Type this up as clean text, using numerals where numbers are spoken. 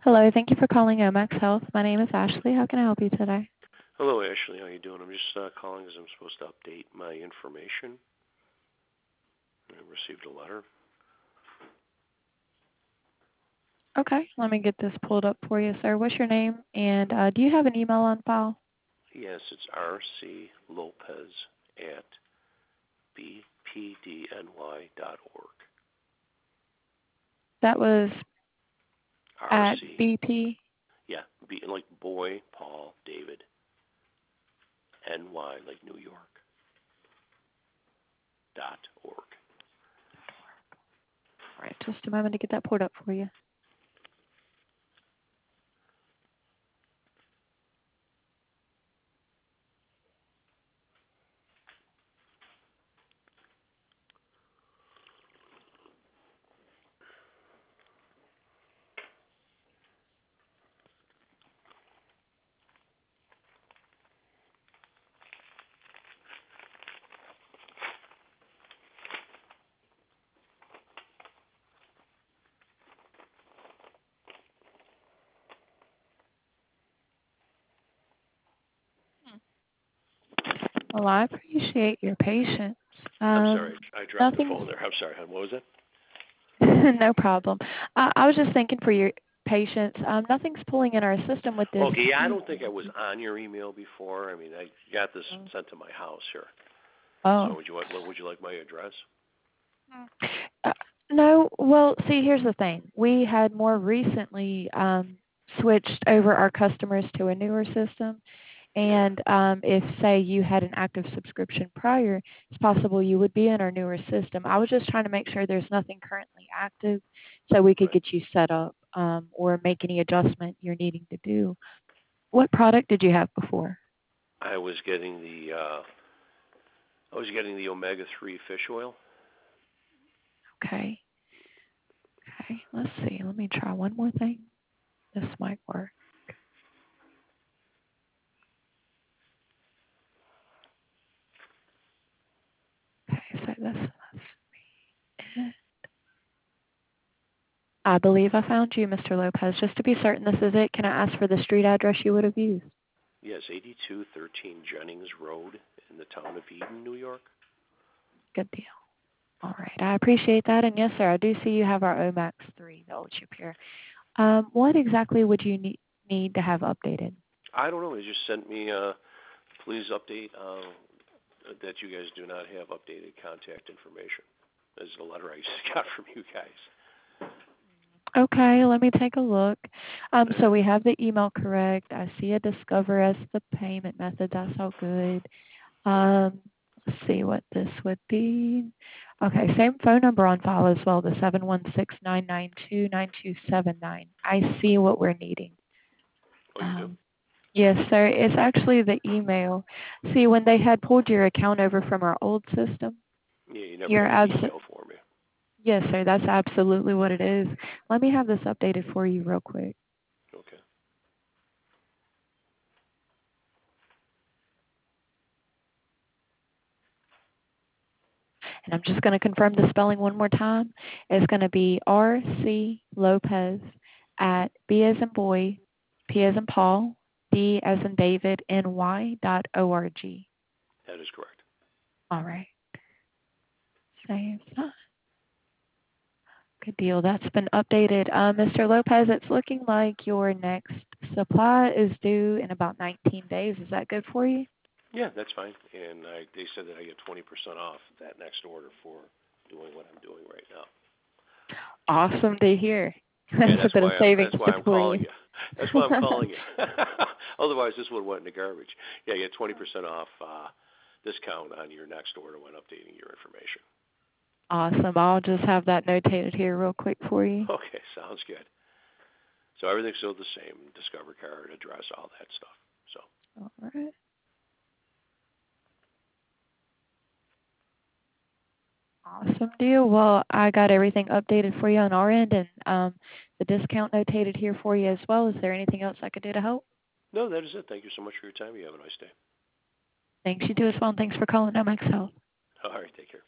Hello, thank you for calling Omax Health. My name is Ashley. How can I help you today? Hello, Ashley. How you doing? I'm just calling as I'm supposed to update my information. I received a letter. Okay, let me get this pulled up for you, sir. What's your name? And do you have an email on file? Yes, it's RC Lopez at bpdny.org. That was at RC, BP. yeah, B like boy, Paul, David, NY like New York, .org. All right, just a moment to get that pulled up for you. Well, I appreciate your patience. I'm sorry, I dropped the Nothing's phone there. I'm sorry, hon. What was it? no problem. I was just thanking for your patience. Nothing's pulling in our system with this. Okay, yeah, I don't think I was on your email before. I mean, I got this sent to my house here. So Oh. would you like my address? Uh, no, well, see, here's the thing. We had more recently switched over our customers to a newer system. Yeah. And if, say, you had an active subscription prior, it's possible you would be in our newer system. I was just trying to make sure there's nothing currently active so we could Right. get you set up or make any adjustment you're needing to do. What product did you have before? I was getting the omega-3 fish oil. Okay. Okay. Let's see. Let me try one more thing. This might work. Okay. So this. I believe I found you, Mr. Lopez. Just to be certain this is it, can I ask for the street address you would have used? Yes, 8213 Jennings Road in the town of Eden, New York. Good deal. All right. I appreciate that. And yes, sir, I do see you have our OMAX 3, the old chip here. What exactly would you need to have updated? I don't know. They just sent me, please update that you guys do not have updated contact information. This is the letter I just got from you guys. Okay, let me take a look. So we have the email correct. I see a Discover as the payment method. That's all good. Let's see what this would be. Okay, same phone number on file as well, the 716-992-9279. I see what we're needing. Oh, you do? Yes, sir. It's actually the email. See, when they had pulled your account over from our old system, Yeah, you never you're had an email for me. yes, sir. That's absolutely what it is. Let me have this updated for you real quick. Okay. And I'm just going to confirm the spelling one more time. It's going to be R.C. Lopez at B as in boy, P as in Paul, D as in David, NY.org. That is correct. All right. Save that. Good deal. That's been updated. Mr. Lopez, it's looking like your next supply is due in about 19 days. Is that good for you? Yeah, that's fine. And they said that I get 20% off that next order for doing what I'm doing right now. Awesome to hear. Yeah, That's a bit of savings that's why I'm for you. calling you. That's why I'm calling you. Otherwise, this would have went in the garbage. Yeah, you get 20% off discount on your next order when updating your information. Awesome. I'll just have that notated here real quick for you. Okay, sounds good. So everything's still the same: Discover card, address, all that stuff. So. All right. Awesome deal. Well, I got everything updated for you on our end and the discount notated here for you as well. Is there anything else I could do to help? No, that is it. Thank you so much for your time. You have a nice day. Thanks, you do as well, and thanks for calling MX Health. All right, take care.